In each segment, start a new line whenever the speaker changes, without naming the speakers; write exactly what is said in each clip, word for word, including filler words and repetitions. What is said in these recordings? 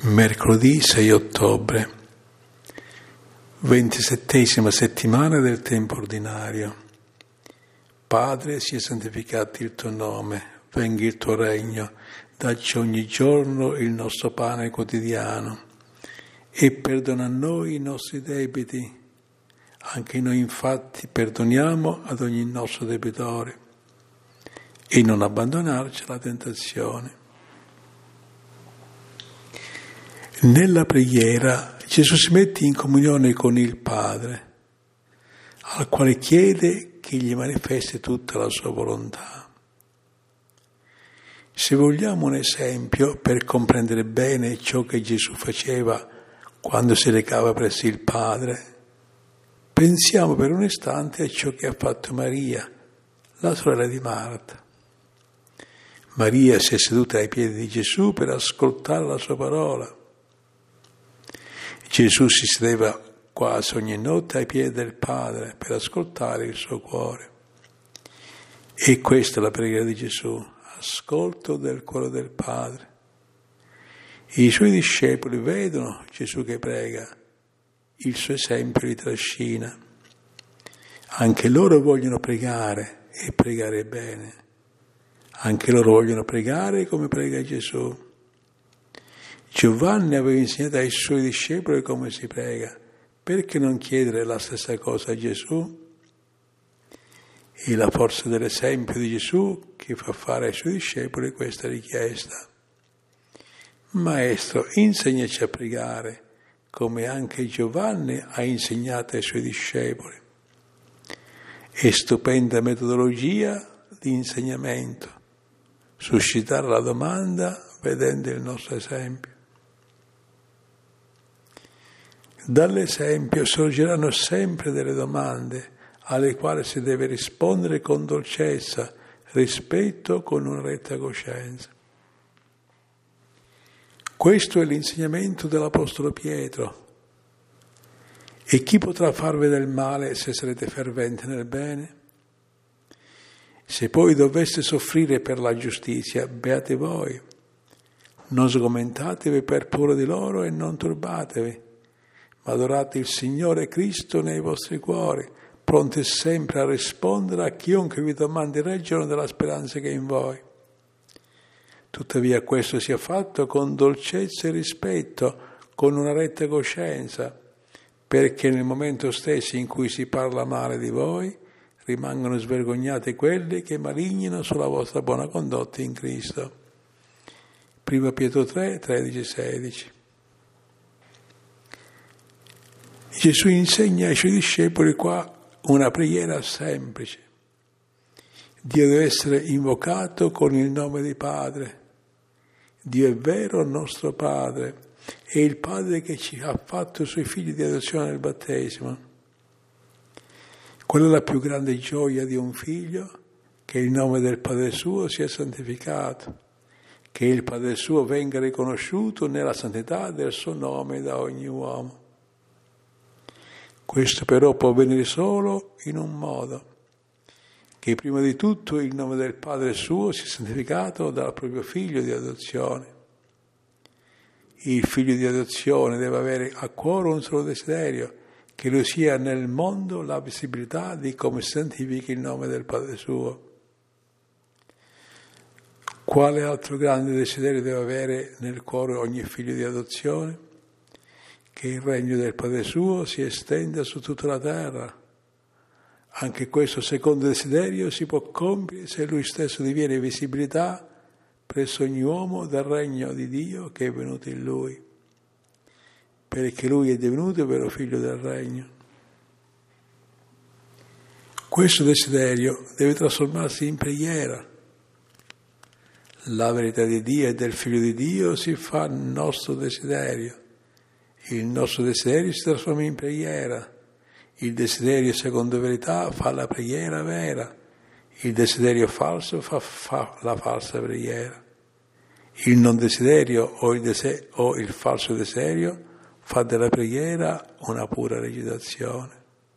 Mercoledì sei ottobre, ventisettesima settimana del tempo ordinario. Padre, sia santificato il tuo nome, venga il tuo regno, dacci ogni giorno il nostro pane quotidiano e perdona a noi i nostri debiti, anche noi infatti perdoniamo ad ogni nostro debitore, e non abbandonarci alla tentazione. Nella preghiera Gesù si mette in comunione con il Padre, al quale chiede che gli manifesti tutta la sua volontà. Se vogliamo un esempio per comprendere bene ciò che Gesù faceva quando si recava presso il Padre, pensiamo per un istante a ciò che ha fatto Maria, la sorella di Marta. Maria si è seduta ai piedi di Gesù per ascoltare la sua parola. Gesù si sedeva quasi ogni notte ai piedi del Padre per ascoltare il suo cuore. E questa è la preghiera di Gesù, ascolto del cuore del Padre. I suoi discepoli vedono Gesù che prega, il suo esempio li trascina. Anche loro vogliono pregare e pregare bene. Anche loro vogliono pregare come prega Gesù. Giovanni aveva insegnato ai suoi discepoli come si prega. Perché non chiedere la stessa cosa a Gesù? E la forza dell'esempio di Gesù che fa fare ai suoi discepoli questa richiesta. Maestro, insegnaci a pregare, come anche Giovanni ha insegnato ai suoi discepoli. È stupenda metodologia di insegnamento, suscitare la domanda vedendo il nostro esempio. Dall'esempio sorgeranno sempre delle domande alle quali si deve rispondere con dolcezza, rispetto, con una retta coscienza. Questo è l'insegnamento dell'Apostolo Pietro. E chi potrà farvi del male se sarete ferventi nel bene? Se poi doveste soffrire per la giustizia, beati voi. Non sgomentatevi per paura di loro e non turbatevi, ma adorate il Signore Cristo nei vostri cuori, pronti sempre a rispondere a chiunque vi domandi ragione della speranza che è in voi. Tuttavia questo sia fatto con dolcezza e rispetto, con una retta coscienza, perché nel momento stesso in cui si parla male di voi, rimangono svergognati quelli che malignano sulla vostra buona condotta in Cristo. Prima Pietro tre, tredici, sedici. Gesù insegna ai suoi discepoli qua una preghiera semplice. Dio deve essere invocato con il nome di Padre. Dio è vero nostro Padre, è il Padre che ci ha fatto i suoi figli di adozione nel battesimo. Quella è la più grande gioia di un figlio, che il nome del Padre suo sia santificato, che il Padre suo venga riconosciuto nella santità del suo nome da ogni uomo. Questo però può avvenire solo in un modo, che prima di tutto il nome del Padre suo sia santificato dal proprio figlio di adozione. Il figlio di adozione deve avere a cuore un solo desiderio, che lui sia nel mondo la visibilità di come si santifica il nome del Padre suo. Quale altro grande desiderio deve avere nel cuore ogni figlio di adozione? Che il regno del Padre suo si estenda su tutta la terra. Anche questo secondo desiderio si può compiere se lui stesso diviene visibilità presso ogni uomo del regno di Dio che è venuto in lui, perché lui è divenuto il vero figlio del regno. Questo desiderio deve trasformarsi in preghiera. La verità di Dio e del figlio di Dio si fa nostro desiderio. Il nostro desiderio si trasforma in preghiera. Il desiderio secondo verità fa la preghiera vera. Il desiderio falso fa, fa la falsa preghiera. Il non desiderio o il, dese- o il falso desiderio fa della preghiera una pura recitazione.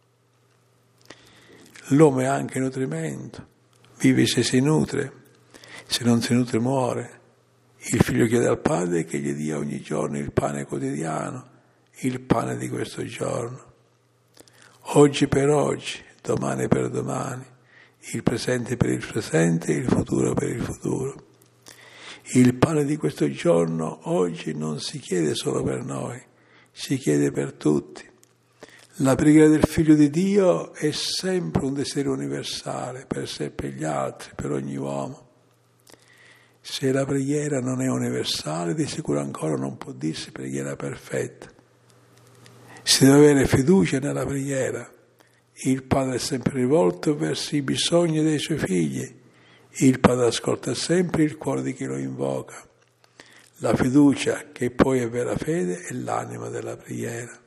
L'uomo è anche nutrimento. Vive se si nutre. Se non si nutre muore. Il figlio chiede al padre che gli dia ogni giorno il pane quotidiano, il pane di questo giorno. Oggi per oggi, domani per domani, il presente per il presente, il futuro per il futuro. Il pane di questo giorno oggi non si chiede solo per noi, si chiede per tutti. La preghiera del Figlio di Dio è sempre un desiderio universale, per sé e per gli altri, per ogni uomo. Se la preghiera non è universale, di sicuro ancora non può dirsi preghiera perfetta. Si deve avere fiducia nella preghiera. Il Padre è sempre rivolto verso i bisogni dei suoi figli. Il Padre ascolta sempre il cuore di chi lo invoca. La fiducia, che poi è vera fede, è l'anima della preghiera.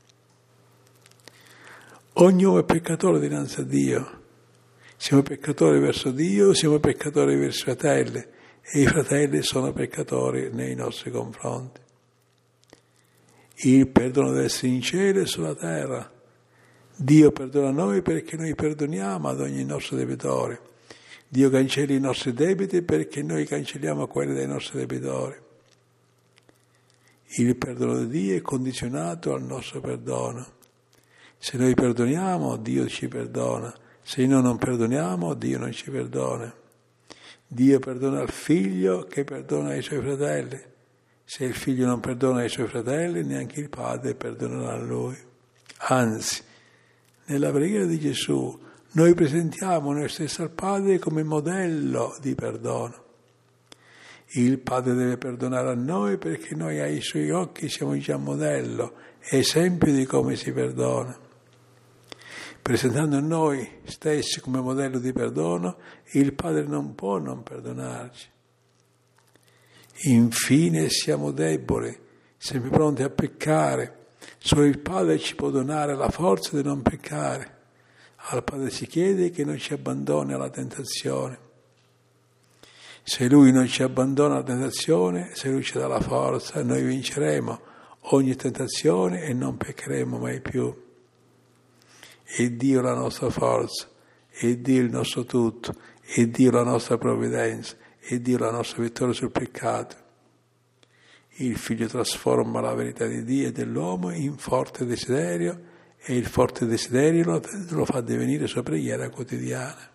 Ogni uomo è peccatore dinanzi a Dio. Siamo peccatori verso Dio, siamo peccatori verso i fratelli, e i fratelli sono peccatori nei nostri confronti. Il perdono deve essere in cielo e sulla terra. Dio perdona noi perché noi perdoniamo ad ogni nostro debitore. Dio cancella i nostri debiti perché noi cancelliamo quelli dei nostri debitori. Il perdono di Dio è condizionato al nostro perdono. Se noi perdoniamo, Dio ci perdona. Se noi non perdoniamo, Dio non ci perdona. Dio perdona il figlio che perdona i suoi fratelli. Se il figlio non perdona i suoi fratelli, neanche il padre perdonerà a lui. Anzi, nella preghiera di Gesù, noi presentiamo noi stessi al Padre come modello di perdono. Il Padre deve perdonare a noi perché noi ai Suoi occhi siamo già modello, esempio di come si perdona. Presentando noi stessi come modello di perdono, il Padre non può non perdonarci. Infine siamo deboli, sempre pronti a peccare. Solo il Padre ci può donare la forza di non peccare. Al Padre si chiede che non ci abbandoni alla tentazione. Se Lui non ci abbandona alla tentazione, se Lui ci dà la forza, noi vinceremo ogni tentazione e non peccheremo mai più. È Dio la nostra forza, è Dio il nostro tutto, è Dio la nostra provvidenza, è Dio la nostra vittoria sul peccato. Il Figlio trasforma la verità di Dio e dell'uomo in forte desiderio e il forte desiderio lo, lo fa divenire sua preghiera quotidiana.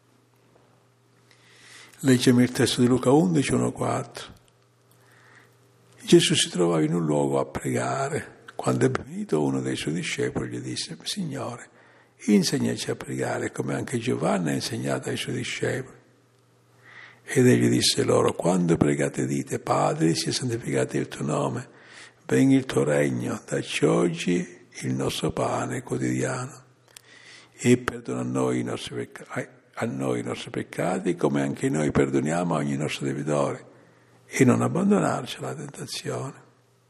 Leggiamo il testo di Luca undici, uno quattro. Gesù si trovava in un luogo a pregare. Quando è venuto uno dei suoi discepoli gli disse: Signore, insegnaci a pregare come anche Giovanni ha insegnato ai suoi discepoli. Ed egli disse loro: quando pregate dite: Padre, sia santificato il tuo nome, venga il tuo regno, dacci oggi il nostro pane quotidiano e perdona a noi i nostri, pecca- a noi i nostri peccati come anche noi perdoniamo a ogni nostro debitore e non abbandonarci alla tentazione.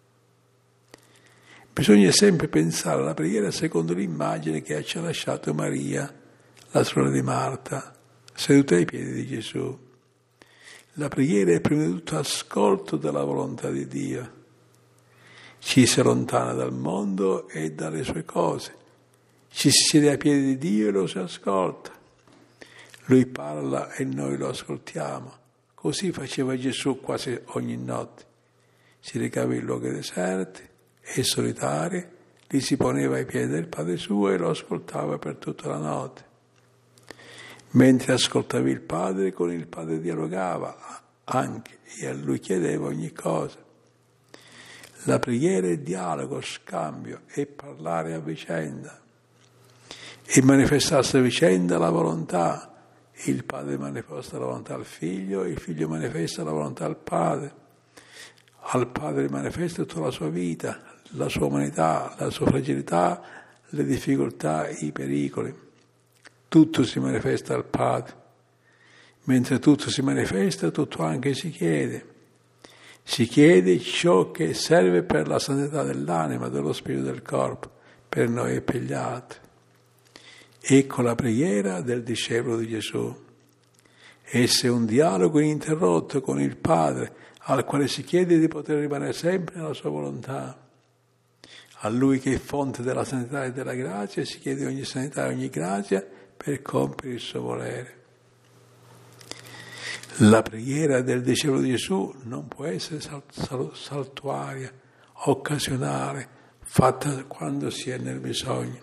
Bisogna sempre pensare alla preghiera secondo l'immagine che ci ha lasciato Maria, la sorella di Marta, seduta ai piedi di Gesù. La preghiera è prima di tutto ascolto della volontà di Dio. Ci si allontana dal mondo e dalle sue cose. Ci si siede ai piedi di Dio e lo si ascolta. Lui parla e noi lo ascoltiamo. Così faceva Gesù quasi ogni notte. Si recava in luoghi deserti e solitari, li si poneva ai piedi del Padre suo e lo ascoltava per tutta la notte. Mentre ascoltava il Padre, con il Padre dialogava anche e a Lui chiedeva ogni cosa. La preghiera è dialogo, scambio, è parlare a vicenda e manifestarsi a vicenda la volontà. Il Padre manifesta la volontà al Figlio, il Figlio manifesta la volontà al Padre. Al Padre manifesta tutta la sua vita, la sua umanità, la sua fragilità, le difficoltà, i pericoli. Tutto si manifesta al Padre. Mentre tutto si manifesta, tutto anche si chiede. Si chiede ciò che serve per la santità dell'anima, dello spirito e del corpo, per noi e per gli altri. Ecco la preghiera del discepolo di Gesù. Essa è un dialogo ininterrotto con il Padre, al quale si chiede di poter rimanere sempre nella sua volontà. A Lui che è fonte della santità e della grazia si chiede ogni santità e ogni grazia per compiere il suo volere. La preghiera del discepolo di Gesù non può essere sal- sal- saltuaria, occasionale, fatta quando si è nel bisogno.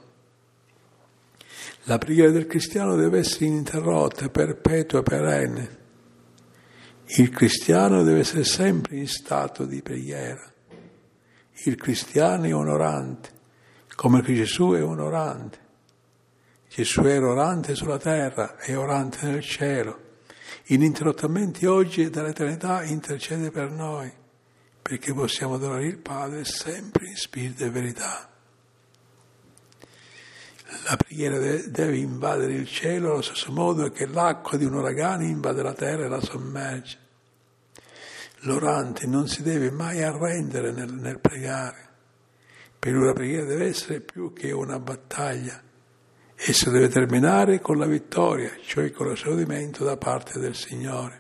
La preghiera del cristiano deve essere ininterrotta, perpetua, perenne. Il cristiano deve essere sempre in stato di preghiera. Il cristiano è onorante, come che Gesù è onorante. Gesù è orante sulla terra, è orante nel cielo. Ininterrottamente oggi e dall'eternità intercede per noi, perché possiamo adorare il Padre sempre in spirito e verità. La preghiera deve invadere il cielo allo stesso modo che l'acqua di un uragano invade la terra e la sommerge. L'orante non si deve mai arrendere nel, nel pregare. Per lui la preghiera deve essere più che una battaglia. Essa deve terminare con la vittoria, cioè con l'esaudimento da parte del Signore.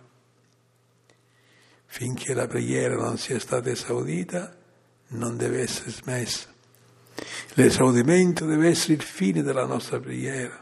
Finché la preghiera non sia stata esaudita, non deve essere smessa. L'esaudimento deve essere il fine della nostra preghiera.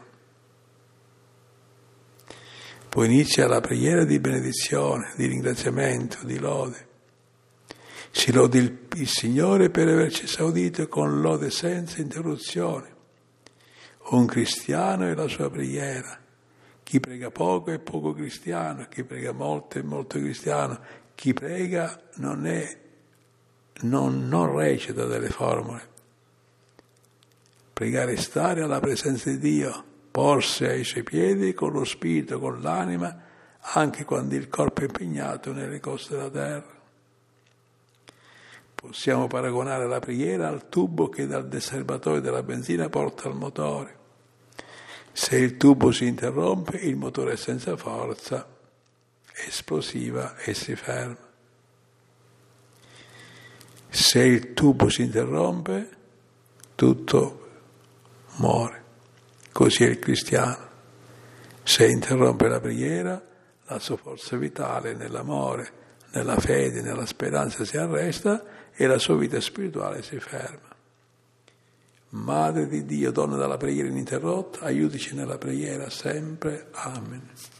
Poi inizia la preghiera di benedizione, di ringraziamento, di lode. Si lodi il, il Signore per averci esaudito con lode senza interruzione. Un cristiano è la sua preghiera. Chi prega poco è poco cristiano, chi prega molto è molto cristiano. Chi prega non è, non, non recita delle formule. Pregare è stare alla presenza di Dio, porsi ai suoi piedi con lo spirito, con l'anima, anche quando il corpo è impegnato nelle cose della terra. Possiamo paragonare la preghiera al tubo che dal deserbatoio della benzina porta al motore. Se il tubo si interrompe, il motore è senza forza, è esplosiva e si ferma. Se il tubo si interrompe, tutto muore. Così è il cristiano. Se interrompe la preghiera, la sua forza vitale nell'amore, nella fede, nella speranza si arresta e la sua vita spirituale si ferma. Madre di Dio, donna della preghiera ininterrotta, aiutici nella preghiera sempre. Amen.